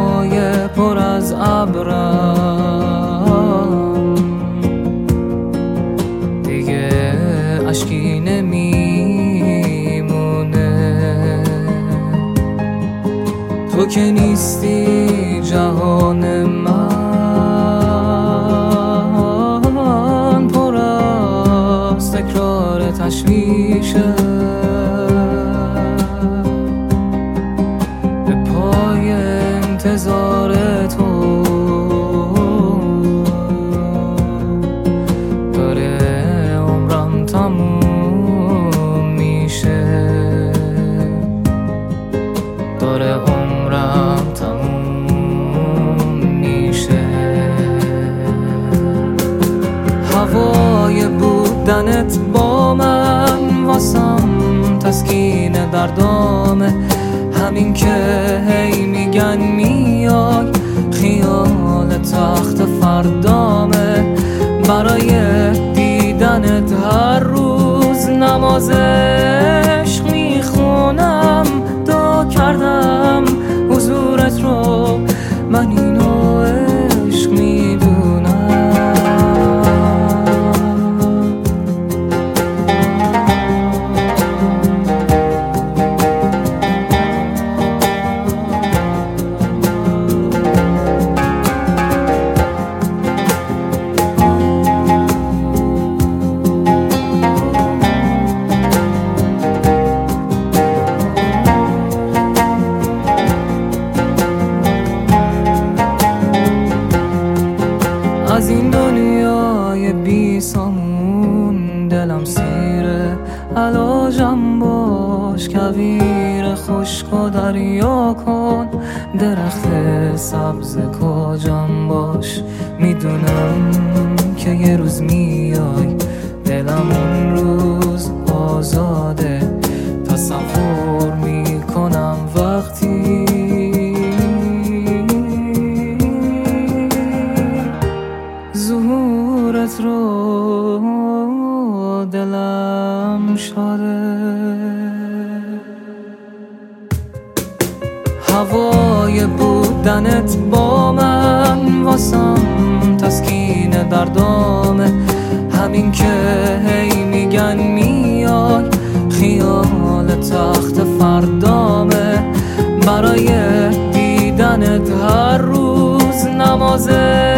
هوای پر از ابرم دیگه اشکی نمیمونه. تو که نیستی جهان من پر از تکرار تشویشه. به پای انتظار تو داره عمرم تموم میشه، داره عمرم تموم میشه. هوای بودنت با من واسم تسکین دردامه، همین که هی میگن میای خیال تخت فردامه. برای دیدنت هر روز نماز عشق میخونم، دعا کردم حضورت رو، من اینو عشق میدونم. از این دنیای بی سامون دلم سیره، علاجم باش کویر خشک و دریا کن، درخت سبز کاجم باش. میدونم که یه روز میای، دلم اون روز آزاده. تصور میکنم وقتی ظهورت رو، دلم شاده. هوای بودنت با من واسم تسکین دردامه، همین که هی میگن میای خیال تخت فردامه. برای دیدنت هر روز نماز